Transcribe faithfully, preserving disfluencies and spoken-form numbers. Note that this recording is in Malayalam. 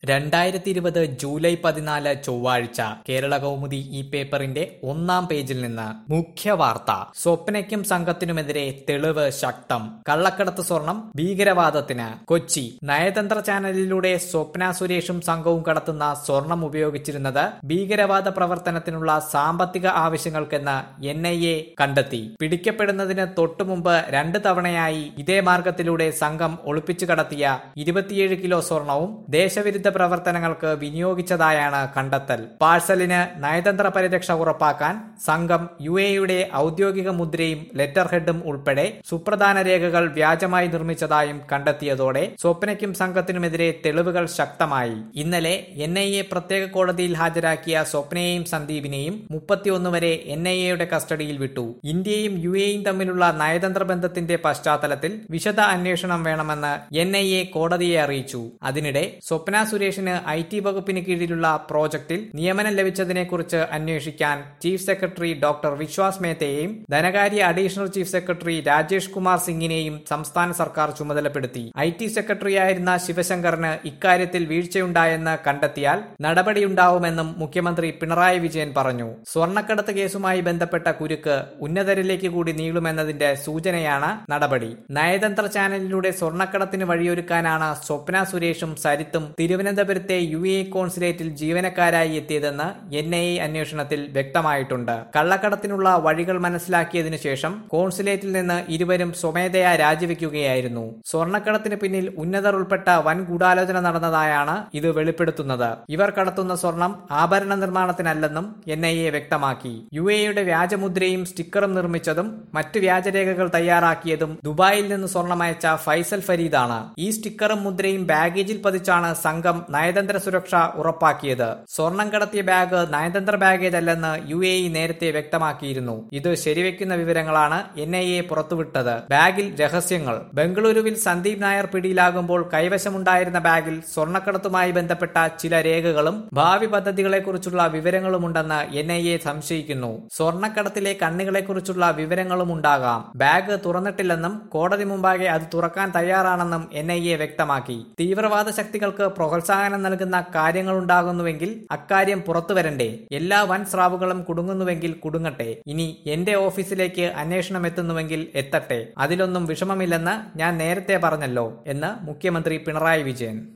രണ്ടായിരത്തി ഇരുപത് ജൂലൈ പതിനാല് ചൊവ്വാഴ്ച കേരള കൗമുദി ഈ പേപ്പറിന്റെ ഒന്നാം പേജിൽ നിന്ന് മുഖ്യവാർത്ത. സ്വപ്നയ്ക്കും സംഘത്തിനുമെതിരെ തെളിവ് ശക്തം. കള്ളക്കടത്ത് സ്വർണം ഭീകരവാദത്തിന്. കൊച്ചി. നയതന്ത്ര ചാനലിലൂടെ സ്വപ്ന സുരേഷും സംഘവും കടത്തുന്ന സ്വർണം ഉപയോഗിച്ചിരുന്നത് ഭീകരവാദ പ്രവർത്തനത്തിനുള്ള സാമ്പത്തിക ആവശ്യങ്ങൾക്കെന്ന് എൻ ഐ എ കണ്ടെത്തി. പിടിക്കപ്പെടുന്നതിന് തൊട്ടുമുമ്പ് രണ്ട് തവണയായി ഇതേ മാർഗത്തിലൂടെ സംഘം ഒളിപ്പിച്ചു കടത്തിയ ഇരുപത്തിയേഴ് കിലോ സ്വർണവും ദേശവിരുദ്ധ പ്രവർത്തനങ്ങൾക്ക് വിനിയോഗിച്ചതായാണ് കണ്ടെത്തൽ. പാഴ്സലിന് നയതന്ത്ര പരിരക്ഷ ഉറപ്പാക്കാൻ സംഘം യു എയുടെ ഔദ്യോഗിക മുദ്രയും ലെറ്റർ ഹെഡും ഉൾപ്പെടെ സുപ്രധാന രേഖകൾ വ്യാജമായി നിർമ്മിച്ചതായും കണ്ടെത്തിയതോടെ സ്വപ്നയ്ക്കും സംഘത്തിനുമെതിരെ തെളിവുകൾ ശക്തമായി. ഇന്നലെ എൻ ഐ എ പ്രത്യേക കോടതിയിൽ ഹാജരാക്കിയ സ്വപ്നയെയും സന്ദീപിനെയും മുപ്പത്തിയൊന്ന് വരെ എൻ ഐ എയുടെ കസ്റ്റഡിയിൽ വിട്ടു. ഇന്ത്യയും യു എയും തമ്മിലുള്ള നയതന്ത്ര ബന്ധത്തിന്റെ പശ്ചാത്തലത്തിൽ വിശദ അന്വേഷണം വേണമെന്ന് എൻ ഐ എ കോടതിയെ അറിയിച്ചു. അതിനിടെ സ്വപ്ന സുരേഷിന് ഐ ടി വകുപ്പിന് കീഴിലുള്ള പ്രോജക്റ്റിൽ നിയമനം ലഭിച്ചതിനെക്കുറിച്ച് അന്വേഷിക്കാൻ ചീഫ് സെക്രട്ടറി ഡോക്ടർ വിശ്വാസ് മേത്തയെയും ധനകാര്യ additional chief secretary Rajesh Kumar സിംഗിനെയും സംസ്ഥാന സർക്കാർ ചുമതലപ്പെടുത്തി. ഐ ടി സെക്രട്ടറിയായിരുന്ന ശിവശങ്കറിന് ഇക്കാര്യത്തിൽ വീഴ്ചയുണ്ടായെന്ന് കണ്ടെത്തിയാൽ നടപടിയുണ്ടാവുമെന്നും മുഖ്യമന്ത്രി പിണറായി വിജയൻ പറഞ്ഞു. സ്വർണ്ണക്കടത്ത് കേസുമായി ബന്ധപ്പെട്ട കുരുക്ക് ഉന്നതരിലേക്ക് കൂടി നീളുമെന്നതിന്റെ സൂചനയാണ് നടപടി. നയതന്ത്ര ചാനലിലൂടെ സ്വർണ്ണക്കടത്തിന് വഴിയൊരുക്കാനാണ് സ്വപ്ന സുരേഷും സരിത്തും തിരുവനന്തപുരത്തെ യു എ കോൺസുലേറ്റിൽ ജീവനക്കാരായി എത്തിയതെന്ന് എൻ ഐ എ അന്വേഷണത്തിൽ വ്യക്തമായിട്ടുണ്ട്. കള്ളക്കടത്തിനുള്ള വഴികൾ മനസ്സിലാക്കിയതിനു ശേഷം കോൺസുലേറ്റിൽ നിന്ന് ഇരുവരും സ്വമേധയാ രാജിവെക്കുകയായിരുന്നു. സ്വർണ്ണക്കടത്തിന് പിന്നിൽ ഉന്നതർ ഉൾപ്പെട്ട വൻ ഗൂഢാലോചന നടന്നതായാണ് ഇത് വെളിപ്പെടുത്തുന്നത്. ഇവർ കടത്തുന്ന സ്വർണം ആഭരണ നിർമ്മാണത്തിനല്ലെന്നും എൻ ഐ എ വ്യക്തമാക്കി. യു എയുടെ വ്യാജമുദ്രയും സ്റ്റിക്കറും നിർമ്മിച്ചതും മറ്റ് വ്യാജരേഖകൾ തയ്യാറാക്കിയതും ദുബായിൽ നിന്ന് സ്വർണമയച്ച ഫൈസൽ ഫരീദാണ്. ഈ സ്റ്റിക്കറും മുദ്രയും ബാഗേജിൽ പതിച്ചാണ് സംഘം നയതന്ത്ര സുരക്ഷ ഉറപ്പാക്കിയത്. സ്വർണം കടത്തിയ ബാഗ് നയതന്ത്ര ബാഗേജ് അല്ലെന്ന് യു എ ഇ നേരത്തെ വ്യക്തമാക്കിയിരുന്നു. ഇത് ശരിവെക്കുന്ന വിവരങ്ങളാണ് എൻ ഐ എ പുറത്തുവിട്ടത്. ബാഗിൽ രഹസ്യങ്ങൾ. ബംഗളൂരുവിൽ സന്ദീപ് നായർ പിടിയിലാകുമ്പോൾ കൈവശമുണ്ടായിരുന്ന ബാഗിൽ സ്വർണ്ണക്കടത്തുമായി ബന്ധപ്പെട്ട ചില രേഖകളും ഭാവി പദ്ധതികളെക്കുറിച്ചുള്ള വിവരങ്ങളുമുണ്ടെന്ന് എൻ ഐ എ സംശയിക്കുന്നു. സ്വർണ്ണക്കടത്തിലെ കണ്ണികളെക്കുറിച്ചുള്ള വിവരങ്ങളും ഉണ്ടാകാം. ബാഗ് തുറന്നിട്ടില്ലെന്നും കോടതി മുമ്പാകെ അത് തുറക്കാൻ തയ്യാറാണെന്നും എൻ ഐ എ വ്യക്തമാക്കി. തീവ്രവാദ ശക്തികൾക്ക് പ്രോത്സാഹനം നൽകുന്ന കാര്യങ്ങളുണ്ടാകുന്നുവെങ്കിൽ അക്കാര്യം പുറത്തുവരണ്ടേ? എല്ലാ വൻ സ്രാവുകളും കുടുങ്ങുന്നുവെങ്കിൽ കുടുങ്ങട്ടെ. ഇനി എന്റെ ഓഫീസിലേക്ക് അന്വേഷണം എത്തുന്നുവെങ്കിൽ എത്തട്ടെ. അതിലൊന്നും വിഷമമില്ലെന്ന് ഞാൻ നേരത്തെ പറഞ്ഞല്ലോ എന്ന് മുഖ്യമന്ത്രി പിണറായി വിജയൻ.